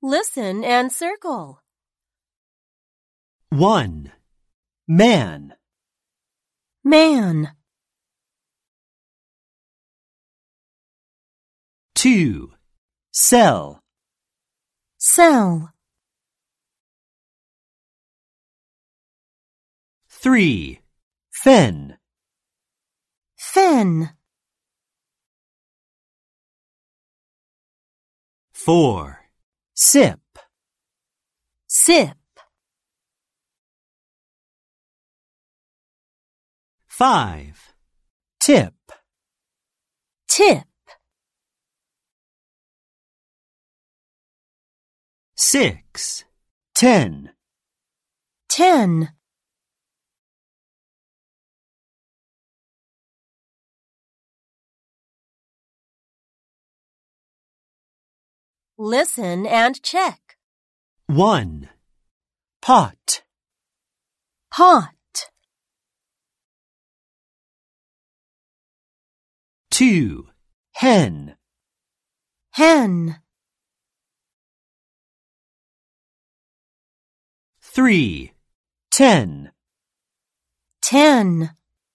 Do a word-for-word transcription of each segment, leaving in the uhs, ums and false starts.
Listen and circle. one. Man. Man. two. Cell. Cell. three. Fen. Fen. four. Sip. Sip. five. Tip. Tip. six. Ten. Ten. Listen and check. one. Pot. Pot. two. Hen. Hen. three. Ten. Ten.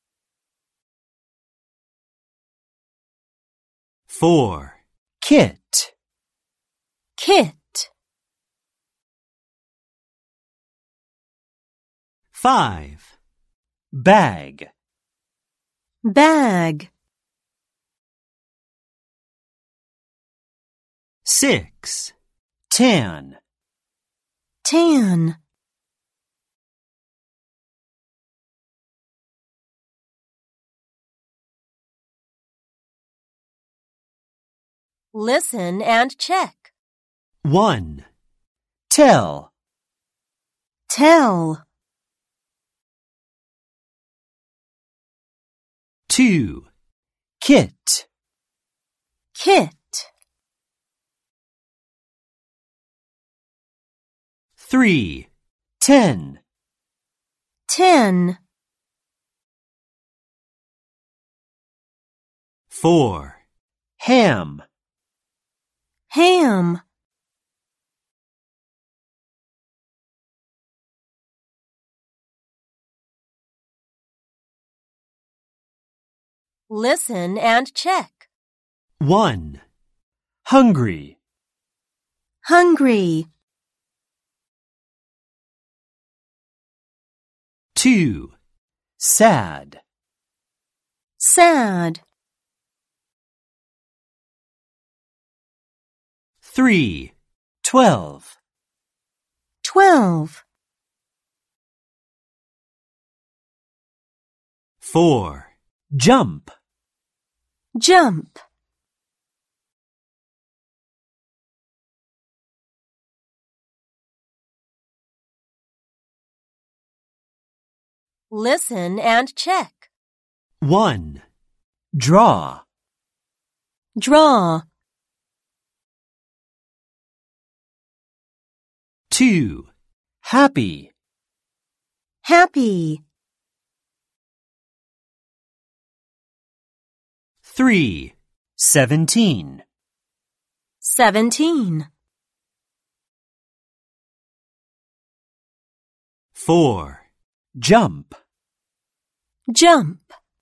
four. Kit. Kit. five. Bag. Bag. six. Tan. Tan. Listen and check. one. Tell. Tell. two. Kit. Kit. three. Ten. Ten. four. Ham. Ham. Listen and check. one. Hungry. Hungry. two. Sad. Sad. three. Twelve. Twelve. four. Jump. Jump. Listen and check. one. Draw. Draw. two. Happy. Happy. three. Seventeen. Seventeen. four. Jump. Jump.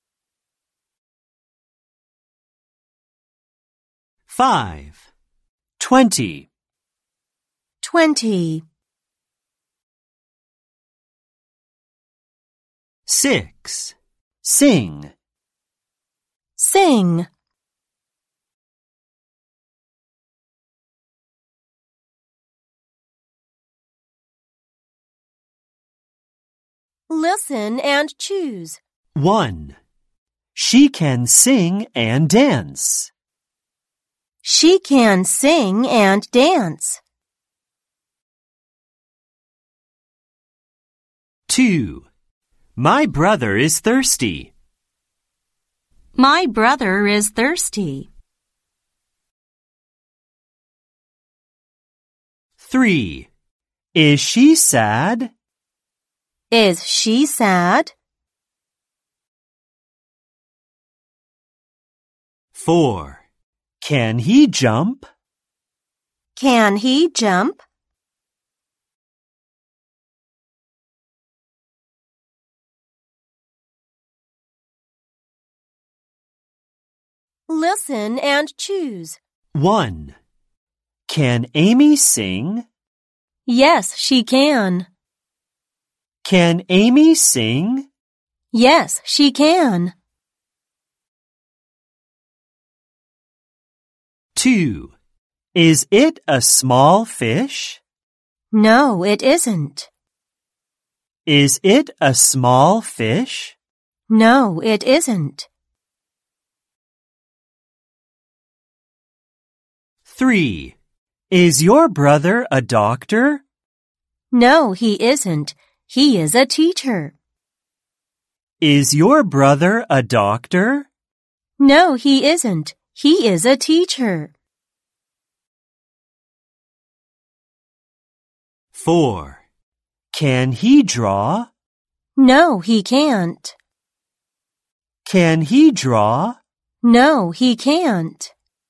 five. Twenty. Twenty. six. Sing. Sing. Listen and choose. one. She can sing and dance. She can sing and dance. two. My brother is thirsty. My brother is thirsty. three. Is she sad? Is she sad? four. Can he jump? Can he jump? Listen and choose. one. Can Amy sing? Yes, she can. Can Amy sing? Yes, she can. two. Is it a small fish? No, it isn't. Is it a small fish? No, it isn't. three. Is your brother a doctor? No, he isn't. He is a teacher. Is your brother a doctor? No, he isn't. He is a teacher. four. Can he draw? No, he can't. Can he draw? No, he can't.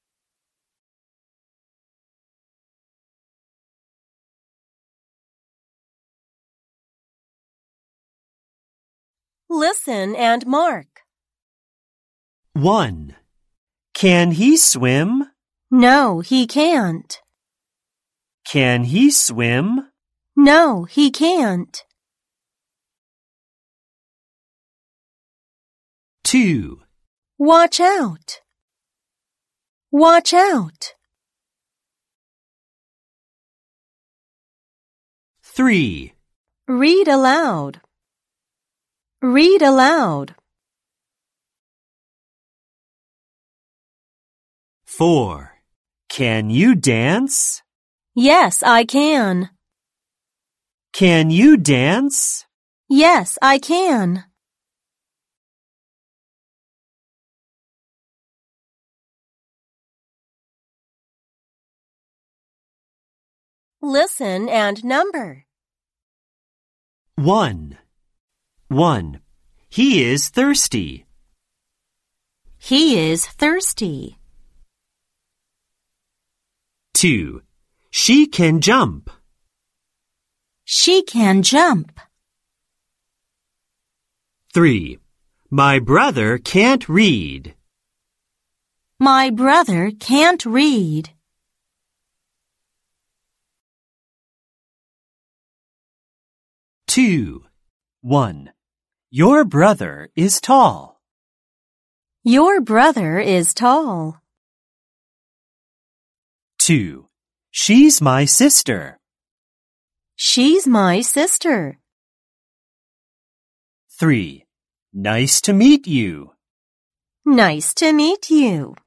Listen and mark. one. Can he swim? No, he can't. Can he swim? No, he can't. two. Watch out. Watch out. three. Read aloud. Read aloud. four. Can you dance? Yes, I can. Can you dance? Yes, I can. Listen and number. one. one. He is thirsty. He is thirsty. two. She can jump. She can jump. three. My brother can't read. My brother can't read. two. one. Your brother is tall. Your brother is tall. two. She's my sister. She's my sister. three. Nice to meet you. Nice to meet you.